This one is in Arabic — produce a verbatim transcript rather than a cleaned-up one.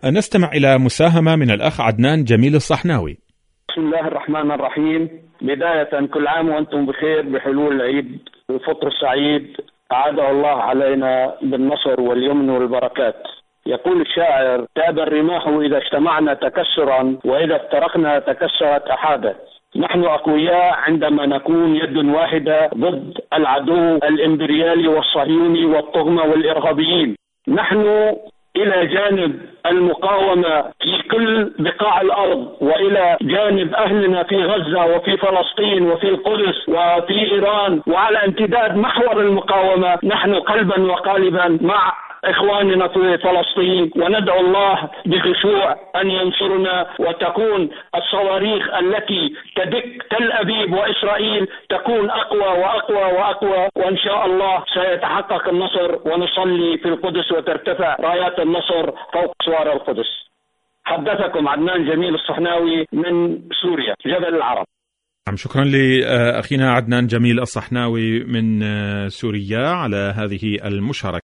نستمع إلى مساهمة من الأخ عدنان جميل الصحناوي. بسم الله الرحمن الرحيم. بداية كل عام وأنتم بخير بحلول العيد والفطر السعيد، أعاده الله علينا بالنصر واليمن والبركات. يقول الشاعر: تاب الرماح إذا اجتمعنا تكسرا، وإذا افترقنا تكسرت أحادا. نحن أقوياء عندما نكون يد واحدة ضد العدو الإمبريالي والصهيوني والطغمة والإرهابيين. نحن إلى جانب المقاومة في كل بقاع الأرض، وإلى جانب أهلنا في غزة وفي فلسطين وفي القدس وفي إيران، وعلى امتداد محور المقاومة نحن قلبا وقالبا مع إخواننا في فلسطين، وندعو الله بخشوع أن ينصرنا، وتكون الصواريخ التي تدك تل أبيب وإسرائيل تكون أقوى وأقوى وأقوى، وإن شاء الله سيتحقق النصر، ونصلي في القدس وترتفع رايات النصر فوق أسوار القدس. حدثكم عدنان جميل الصحناوي من سوريا، جبل العرب. شكرا لأخينا عدنان جميل الصحناوي من سوريا على هذه المشاركة.